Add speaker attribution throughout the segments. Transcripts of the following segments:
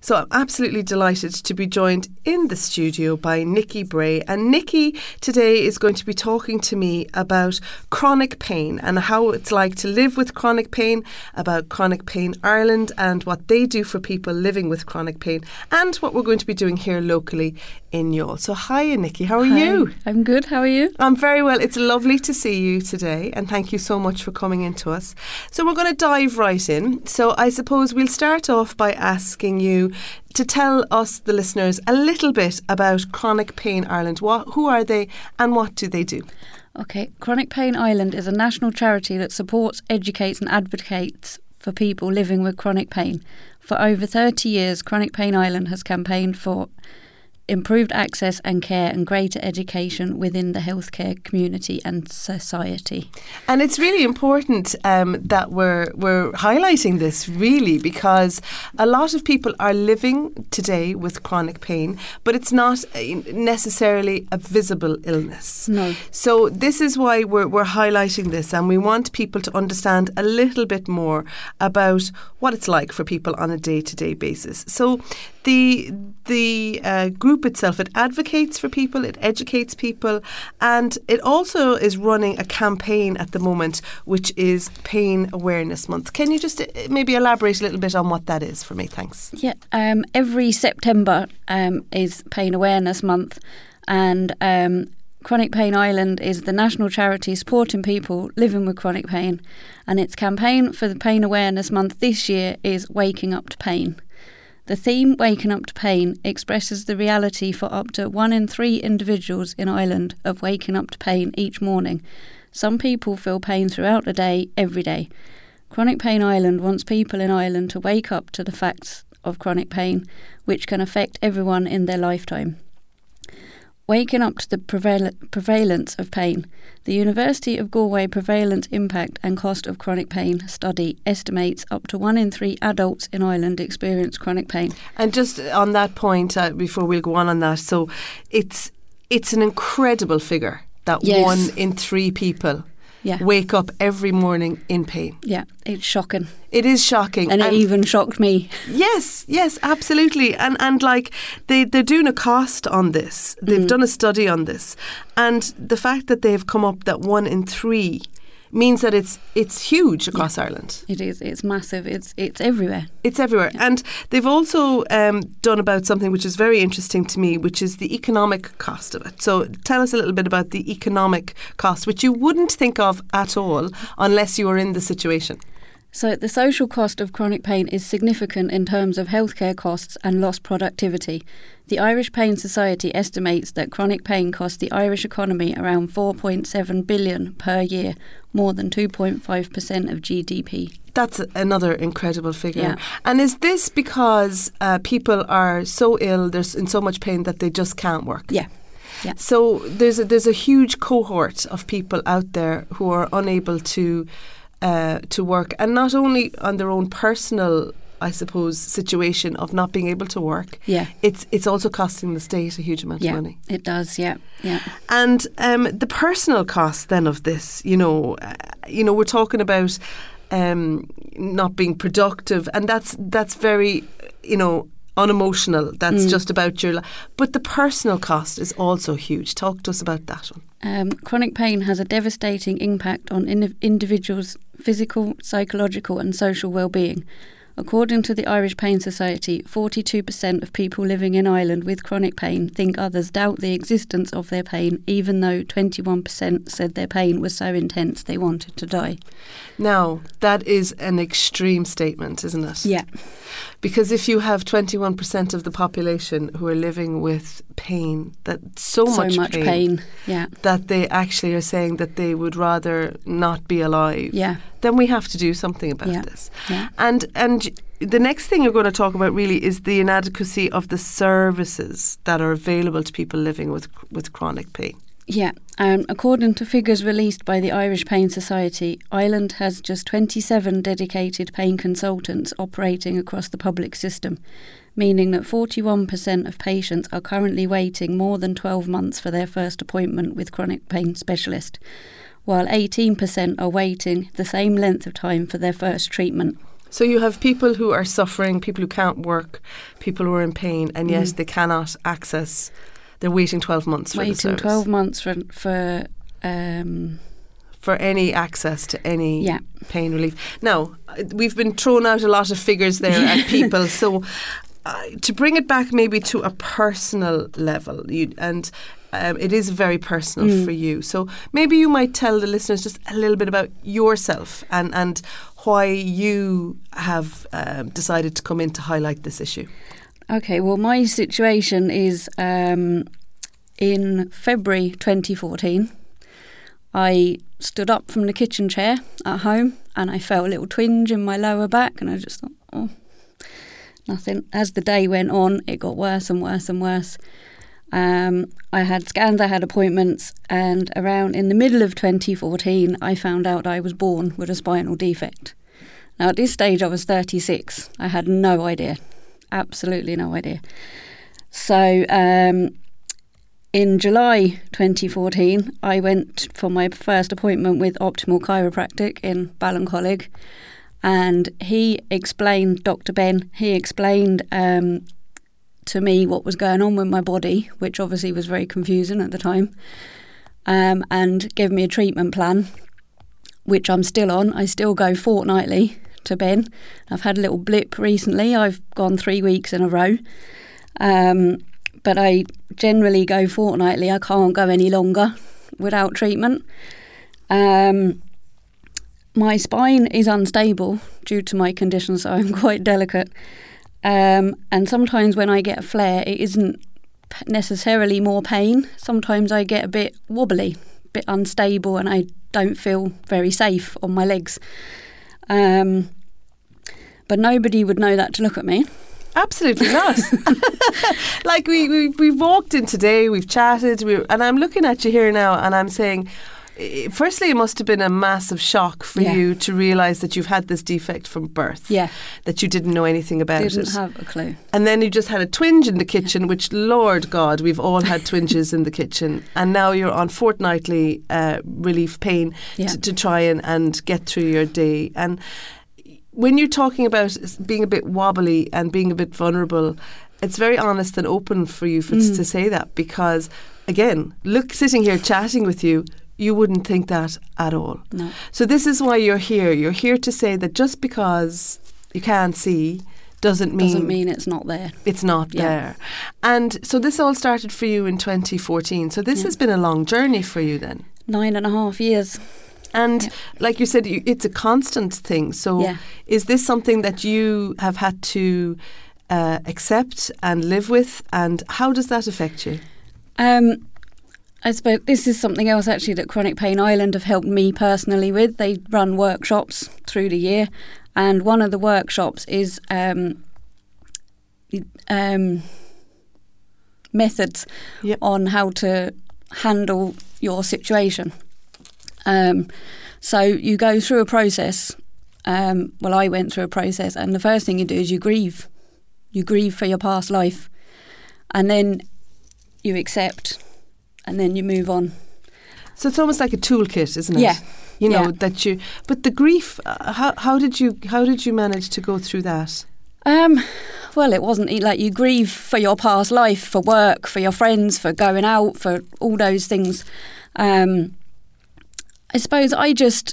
Speaker 1: So I'm absolutely delighted to be joined in the studio by Nikki Bray. And Nikki today is going to be talking to me about chronic pain and how it's like to live with chronic pain, about Chronic Pain Ireland and what they do for people living with chronic pain, and what we're going to be doing here locally in Youghal. So hi, Nikki, how are you?
Speaker 2: I'm good, how are you?
Speaker 1: I'm very well. It's lovely to see you today, and thank you so much for coming in to us. So we're going to dive right in. So I suppose we'll start off by asking you to tell us, the listeners, a little bit about Chronic Pain Ireland. Who are they and what do they do?
Speaker 2: Okay, Chronic Pain Ireland is a national charity that supports, educates and advocates for people living with chronic pain. For over 30 years, Chronic Pain Ireland has campaigned for improved access and care and greater education within the healthcare community and society.
Speaker 1: And it's really important that we're highlighting this, really, because a lot of people are living today with chronic pain, but it's not necessarily a visible illness.
Speaker 2: No.
Speaker 1: So this is why we're highlighting this, and we want people to understand a little bit more about what it's like for people on a day-to-day basis. So the group itself, it advocates for people, it educates people, and it also is running a campaign at the moment, which is Pain Awareness Month. Can you just maybe elaborate a little bit on what that is for me? Thanks.
Speaker 2: Yeah, every September is Pain Awareness Month, and Chronic Pain Ireland is the national charity supporting people living with chronic pain, and its campaign for the Pain Awareness Month this year is Waking Up to Pain. The theme, Waking Up to Pain, expresses the reality for up to 1 in 3 individuals in Ireland of waking up to pain each morning. Some people feel pain throughout the day, every day. Chronic Pain Ireland wants people in Ireland to wake up to the facts of chronic pain, which can affect everyone in their lifetime. Waking up to the prevalence of pain. The University of Galway Prevalence Impact and Cost of Chronic Pain study estimates up to 1 in 3 adults in Ireland experience chronic pain.
Speaker 1: And just on that point, before we'll go on that, so it's an incredible figure that
Speaker 2: Yes.
Speaker 1: 1 in 3 people wake up every morning in pain.
Speaker 2: Yeah, it's shocking.
Speaker 1: It is shocking.
Speaker 2: And it even shocked me.
Speaker 1: Yes, absolutely. And like they're doing a cost on this. They've done a study on this. And the fact that they've come up that 1 in 3 means that it's huge across Ireland.
Speaker 2: It is. It's massive. It's everywhere.
Speaker 1: It's everywhere. Yeah. And they've also done about something which is very interesting to me, which is the economic cost of it. So tell us a little bit about the economic cost, which you wouldn't think of at all unless you were in the situation.
Speaker 2: So the social cost of chronic pain is significant in terms of healthcare costs and lost productivity. The Irish Pain Society estimates that chronic pain costs the Irish economy around 4.7 billion per year, more than 2.5% of GDP.
Speaker 1: That's another incredible figure.
Speaker 2: Yeah.
Speaker 1: And is this because people are so ill, they're in so much pain that they just can't work?
Speaker 2: Yeah. Yeah.
Speaker 1: So there's a huge cohort of people out there who are unable to work, and not only on their own personal, I suppose, situation of not being able to work.
Speaker 2: Yeah.
Speaker 1: It's also costing the state a huge amount of money.
Speaker 2: It does, yeah.
Speaker 1: And the personal cost then of this, we're talking about not being productive, and that's very, unemotional. That's just about your life. But the personal cost is also huge. Talk to us about that one.
Speaker 2: Chronic pain has a devastating impact on individuals' physical, psychological and social well-being. According to the Irish Pain Society, 42% of people living in Ireland with chronic pain think others doubt the existence of their pain, even though 21% said their pain was so intense they wanted to die.
Speaker 1: Now, that is an extreme statement, isn't it?
Speaker 2: Yeah.
Speaker 1: Because if you have 21% of the population who are living with pain, that's so much pain,
Speaker 2: yeah,
Speaker 1: that they actually are saying that they would rather not be alive,
Speaker 2: yeah,
Speaker 1: then we have to do something about this.
Speaker 2: Yeah.
Speaker 1: And the next thing you're going to talk about really is the inadequacy of the services that are available to people living with chronic pain.
Speaker 2: Yeah, according to figures released by the Irish Pain Society, Ireland has just 27 dedicated pain consultants operating across the public system, meaning that 41% of patients are currently waiting more than 12 months for their first appointment with chronic pain specialist, while 18% are waiting the same length of time for their first treatment.
Speaker 1: So you have people who are suffering, people who can't work, people who are in pain, and yet they cannot access. They're waiting 12 months for the service.
Speaker 2: Waiting 12 months
Speaker 1: for any access to any pain relief. Now, we've been thrown out a lot of figures there at people. So to bring it back maybe to a personal level, it is very personal for you. So maybe you might tell the listeners just a little bit about yourself and why you have decided to come in to highlight this issue.
Speaker 2: Okay, well, my situation is in February 2014. I stood up from the kitchen chair at home and I felt a little twinge in my lower back, and I just thought, oh, nothing. As the day went on, it got worse and worse and worse. I had scans, I had appointments, and around in the middle of 2014, I found out I was born with a spinal defect. Now, at this stage, I was 36. I had no idea, absolutely no idea. So, in July 2014, I went for my first appointment with Optimal Chiropractic in Ballincollig, and he explained, Dr. Ben, he explained to me what was going on with my body, which obviously was very confusing at the time, and gave me a treatment plan, which I'm still on. I still go fortnightly to Ben. I've had a little blip recently. I've gone 3 weeks in a row. But I generally go fortnightly. I can't go any longer without treatment. My spine is unstable due to my condition, so I'm quite delicate. And sometimes when I get a flare, it isn't necessarily more pain. Sometimes I get a bit wobbly, a bit unstable, and I don't feel very safe on my legs. But nobody would know that to look at me.
Speaker 1: Absolutely not. Like we've walked in today, we've chatted, and I'm looking at you here now, and I'm saying, firstly, it must have been a massive shock for you to realise that you've had this defect from birth. Yeah. That you didn't know anything about it.
Speaker 2: Didn't have a clue.
Speaker 1: And then you just had a twinge in the kitchen, which, Lord God, we've all had twinges in the kitchen. And now you're on fortnightly relief pain to try and get through your day. And when you're talking about being a bit wobbly and being a bit vulnerable, it's very honest and open for you to say that, because, again, sitting here chatting with you, you wouldn't think that at all.
Speaker 2: No.
Speaker 1: So this is why you're here. You're here to say that just because you can't see doesn't mean
Speaker 2: it's not there.
Speaker 1: It's not there. And so this all started for you in 2014. So this has been a long journey for you then.
Speaker 2: 9.5 years.
Speaker 1: And like you said, it's a constant thing. So is this something that you have had to accept and live with? And how does that affect you?
Speaker 2: I suppose this is something else actually that Chronic Pain Ireland have helped me personally with. They run workshops through the year, and one of the workshops is methods on how to handle your situation. So you go through a process. Well, I went through a process, and the first thing you do is you grieve. You grieve for your past life, and then you accept, and then you move on. So
Speaker 1: it's almost like a toolkit, isn't it?
Speaker 2: Yeah.
Speaker 1: You know that you. But the grief. How did you manage to go through that?
Speaker 2: Well, it wasn't like you grieve for your past life, for work, for your friends, for going out, for all those things. I suppose I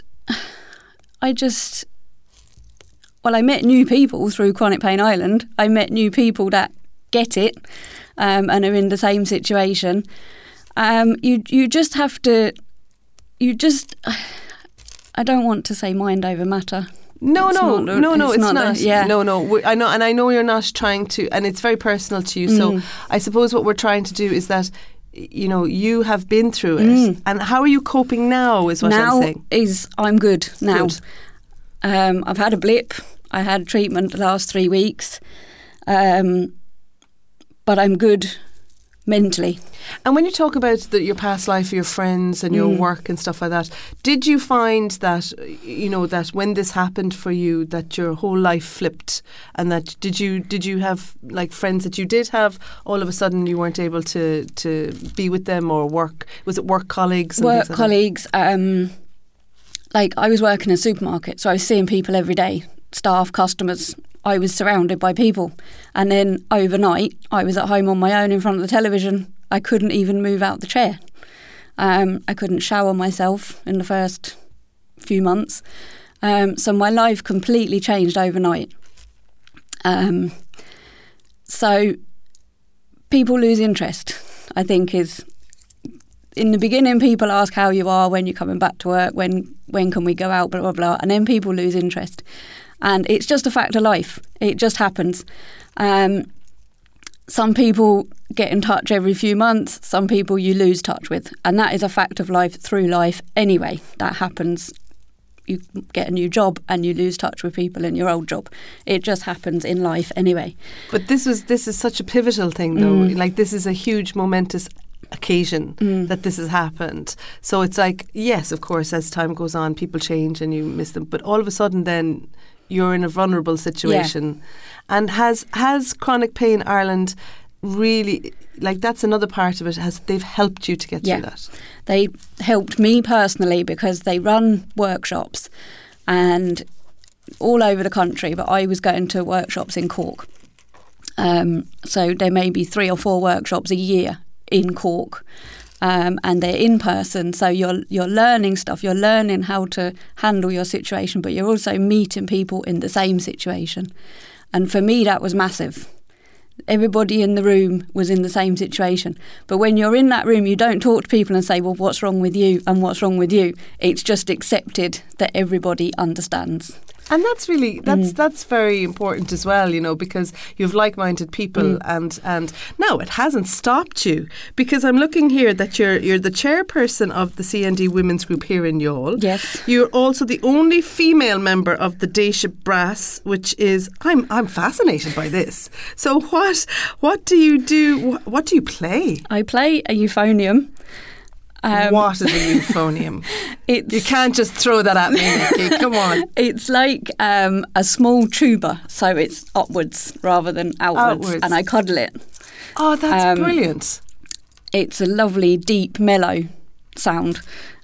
Speaker 2: met new people through Chronic Pain Ireland. I met new people that get it and are in the same situation. You just have to. I don't want to say mind over matter.
Speaker 1: No, it's not.
Speaker 2: No.
Speaker 1: I know, and I know you're not trying to, and it's very personal to you. So I suppose what we're trying to do is that, you know, you have been through it, and how are you coping now? Is what I'm saying.
Speaker 2: I'm good now. Good. I've had a blip. I had treatment the last 3 weeks, but I'm good mentally.
Speaker 1: And when you talk about your past life, your friends and your work and stuff like that, did you find that, you know, that when this happened for you, that your whole life flipped, and that did you have like friends that you did have, all of a sudden you weren't able to be with them, or was it work colleagues?
Speaker 2: Work colleagues. Like I was working in a supermarket, so I was seeing people every day. staff, customers. I was surrounded by people. And then overnight, I was at home on my own in front of the television. I couldn't even move out the chair. I couldn't shower myself in the first few months. So my life completely changed overnight. So people lose interest, I think, is... In the beginning, people ask how you are, when you're coming back to work, when can we go out, blah, blah, blah. And then people lose interest. And it's just a fact of life. It just happens. Some people get in touch every few months. Some people you lose touch with. And that is a fact of life through life anyway. That happens. You get a new job and you lose touch with people in your old job. It just happens in life anyway.
Speaker 1: But this is such a pivotal thing, though. Like, this is a huge momentous occasion that this has happened. So it's like, yes, of course, as time goes on, people change and you miss them. But all of a sudden then you're in a vulnerable situation. Yeah. And has Chronic Pain Ireland really, like, that's another part of it, they've helped you to get through that?
Speaker 2: They helped me personally because they run workshops and all over the country, but I was going to workshops in Cork. So there may be 3 or 4 workshops a year in Cork. And they're in person, so you're learning stuff, you're learning how to handle your situation, but you're also meeting people in the same situation. And for me, that was massive. Everybody in the room was in the same situation. But when you're in that room, you don't talk to people and say, well, what's wrong with you and what's wrong with you? It's just accepted that everybody understands.
Speaker 1: And that's really, that's very important as well, you know, because you have like-minded people and now it hasn't stopped you, because I'm looking here that you're the chairperson of the CND Women's Group here in Youghal.
Speaker 2: Yes.
Speaker 1: You're also the only female member of the Daoise Brass, which is, I'm fascinated by this. So what do you do? What do you play?
Speaker 2: I play a euphonium.
Speaker 1: What is a euphonium? You can't just throw that at me, Nikki. Come on.
Speaker 2: It's like a small tuba, so it's upwards rather than outwards. And I cuddle it.
Speaker 1: Oh, that's brilliant.
Speaker 2: It's a lovely, deep, mellow sound.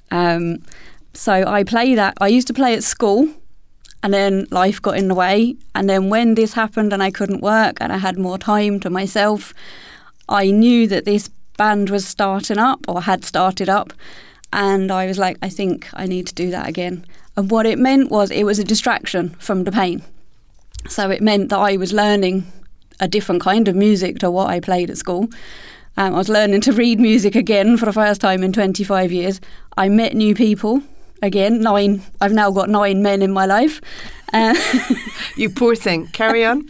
Speaker 2: So I play that. I used to play at school, and then life got in the way. And then when this happened and I couldn't work and I had more time to myself, I knew that this band was starting up or had started up, and I was like, I think I need to do that again. And what it meant was it was a distraction from the pain. So it meant that I was learning a different kind of music to what I played at school. I was learning to read music again for the first time in 25 years. I met new people again. I've now got 9 men in my life.
Speaker 1: You poor thing. Carry on.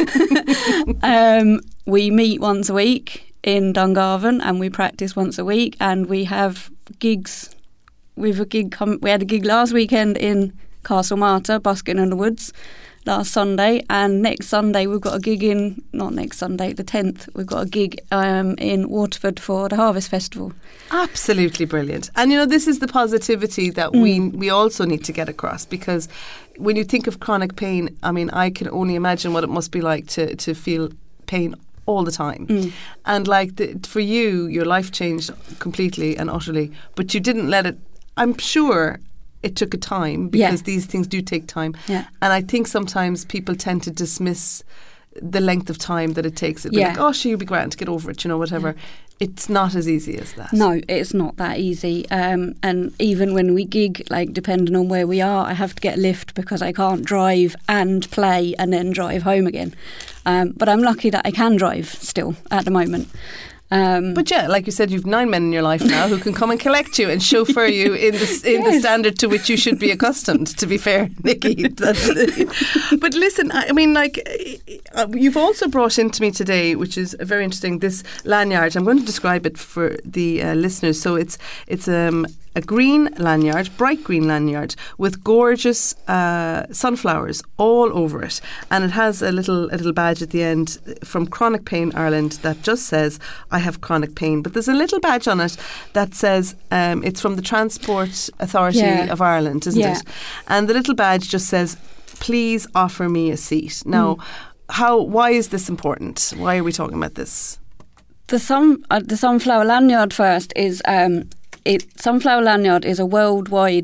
Speaker 2: We meet once a week in Dungarvan and we practice once a week, and we have gigs. We had a gig last weekend in Castlemartyr, busking in the woods, last Sunday, and next Sunday we've got a gig not next Sunday, the 10th, we've got a gig in Waterford for the Harvest Festival. Absolutely
Speaker 1: brilliant. And you know, this is the positivity that we also need to get across, because when you think of chronic pain, I mean, I can only imagine what it must be like to feel pain all the time. And like for you, your life changed completely and utterly, but you didn't let it, I'm sure it took a time, because these things do take time. And I think sometimes people tend to dismiss the length of time that it takes. It'd be like, oh, you'll be grand, get over it, you know, whatever. It's not as easy as that.
Speaker 2: No, it's not that easy. And even when we gig, like depending on where we are, I have to get a lift because I can't drive and play and then drive home again. But I'm lucky that I can drive still at the moment.
Speaker 1: But yeah, like you said, you've 9 men in your life now who can come and collect you and chauffeur you in the standard to which you should be accustomed, to be fair, Nikki. But listen, I mean, like, you've also brought into me today, which is very interesting, this lanyard. I'm going to describe it for the listeners. So it's a green lanyard, bright green lanyard, with gorgeous sunflowers all over it, and it has a little badge at the end from Chronic Pain Ireland that just says, I have chronic pain. But there's a little badge on it that says it's from the Transport Authority of Ireland, isn't it? And the little badge just says, please offer me a seat. Now, why is this important? Why are we talking about this?
Speaker 2: The sunflower lanyard first is... Sunflower Lanyard is a worldwide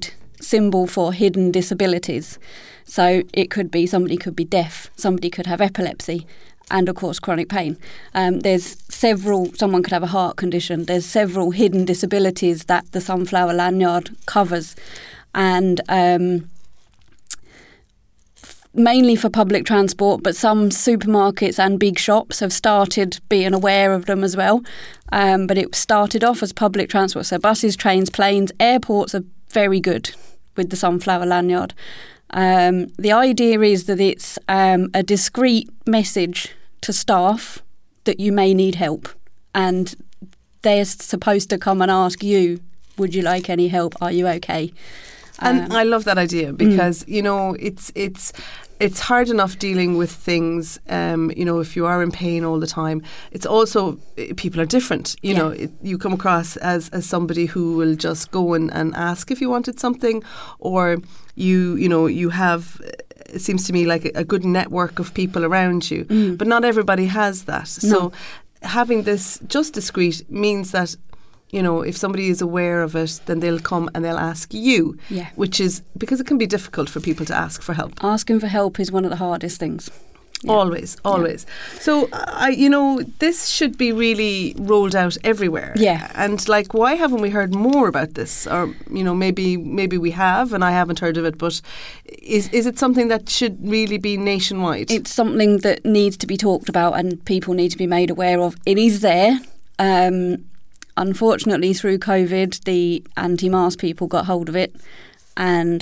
Speaker 2: symbol for hidden disabilities. So it could be somebody could be deaf, somebody could have epilepsy, and of course chronic pain. Someone could have a heart condition. There's several hidden disabilities that the Sunflower Lanyard covers. And mainly for public transport, but some supermarkets and big shops have started being aware of them as well. But it started off as public transport, so buses, trains, planes, airports are very good with the Sunflower Lanyard. The idea is that it's a discreet message to staff that you may need help, and they're supposed to come and ask you, would you like any help? Are you okay?
Speaker 1: And I love that idea because, you know, it's hard enough dealing with things, you know, if you are in pain all the time. It's also, people are different. You know, you come across as somebody who will just go and ask if you wanted something, or you have, it seems to me, like a good network of people around you. But not everybody has that. No. So having this just discreet means that, you know, if somebody is aware of it, then they'll come and they'll ask you, which is because it can be difficult for people to ask for help. Asking
Speaker 2: for help is one of the hardest things.
Speaker 1: Yeah. Always. So, you know, this should be really rolled out everywhere.
Speaker 2: Yeah.
Speaker 1: And like, why haven't we heard more about this? Or, you know, maybe we have and I haven't heard of it, but is it something that should really be nationwide?
Speaker 2: It's something that needs to be talked about and people need to be made aware of. It is there. Unfortunately, through COVID, the anti-mask people got hold of it and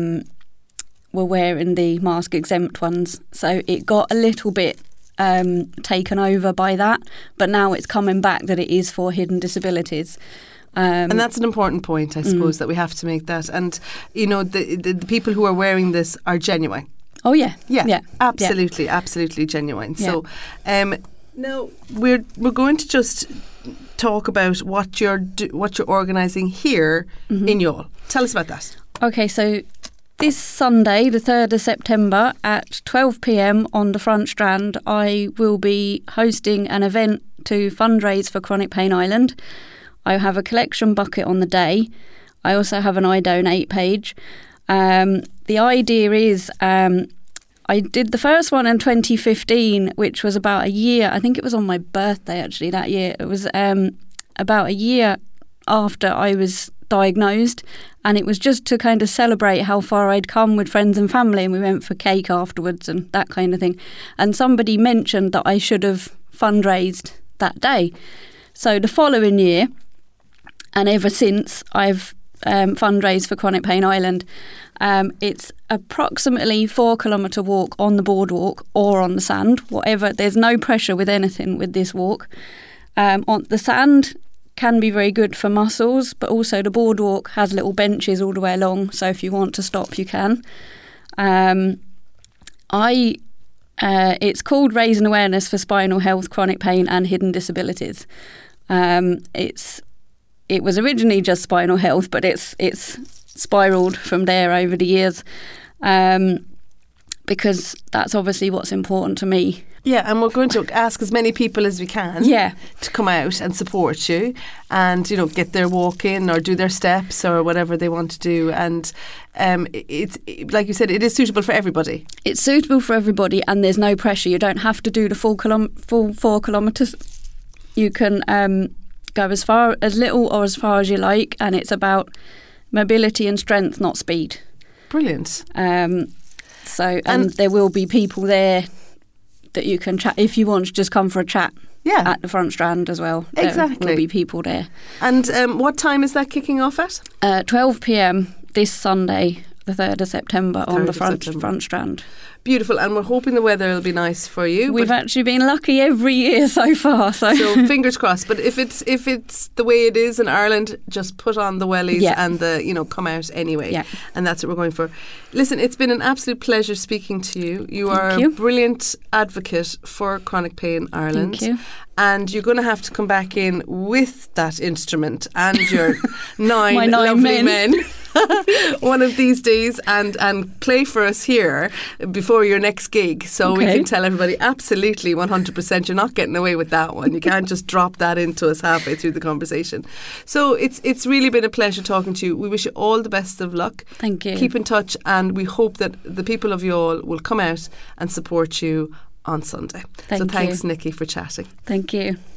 Speaker 2: were wearing the mask-exempt ones. So it got a little bit taken over by that, but now it's coming back that it is for hidden disabilities.
Speaker 1: And that's an important point, I suppose, that we have to make that. And, you know, the people who are wearing this are genuine.
Speaker 2: Oh, yeah.
Speaker 1: Yeah. Absolutely genuine. Yeah. So now we're going to just talk about what you're organising here in Youghal. Tell us about that.
Speaker 2: Okay, so this Sunday, the 3rd of September at 12 p.m. on the Front Strand, I will be hosting an event to fundraise for Chronic Pain Ireland. I have a collection bucket on the day. I also have an I Donate page. The idea is I did the first one in 2015, which was about a year. I think it was on my birthday, actually, that year. It was about a year after I was diagnosed, and it was just to kind of celebrate how far I'd come with friends and family, and we went for cake afterwards and that kind of thing. And somebody mentioned that I should have fundraised that day. So the following year, and ever since, I've fundraised for Chronic Pain Ireland. It's approximately 4-kilometre walk on the boardwalk or on the sand, whatever. There's no pressure with anything with this walk. On the sand can be very good for muscles, but also the boardwalk has little benches all the way along, so if you want to stop, you can. It's called Raising Awareness for Spinal Health, Chronic Pain and Hidden Disabilities. It was originally just spinal health, but it's spiraled from there over the years, because that's obviously what's important to me.
Speaker 1: Yeah, and we're going to ask as many people as we can to come out and support you and, you know, get their walk in or do their steps or whatever they want to do. And it's, like you said, it is suitable for everybody.
Speaker 2: It's suitable for everybody and there's no pressure. You don't have to do the full 4 kilometres. You can go as little or as far as you like, and it's about mobility and strength, not speed.
Speaker 1: Brilliant.
Speaker 2: And there will be people there that you can chat if you want to just come for a chat. At the Front Strand as well.
Speaker 1: Exactly.
Speaker 2: There will be people there.
Speaker 1: And what time is that kicking off at?
Speaker 2: 12 p.m. this Sunday, the 3rd of September on the Front Strand.
Speaker 1: Beautiful, and we're hoping the weather will be nice for you.
Speaker 2: We've actually been lucky every year so far. So
Speaker 1: fingers crossed. But if it's the way it is in Ireland, just put on the wellies and come out anyway.
Speaker 2: Yeah.
Speaker 1: And that's what we're going for. Listen, it's been an absolute pleasure speaking to you. You are a brilliant advocate for Chronic Pain Ireland.
Speaker 2: Thank you.
Speaker 1: And you're going to have to come back in with that instrument and your 9
Speaker 2: My 9
Speaker 1: lovely men. one of these days and play for us here before your next gig, so we can tell everybody absolutely 100% you're not getting away with that one. You can't just drop that into us halfway through the conversation. So it's really been a pleasure talking to you. We wish you all the best of luck.
Speaker 2: Thank you.
Speaker 1: Keep in touch, and we hope that the people of Youghal will come out and support you on Sunday.
Speaker 2: Thanks,
Speaker 1: Nikki, for chatting.
Speaker 2: Thank you.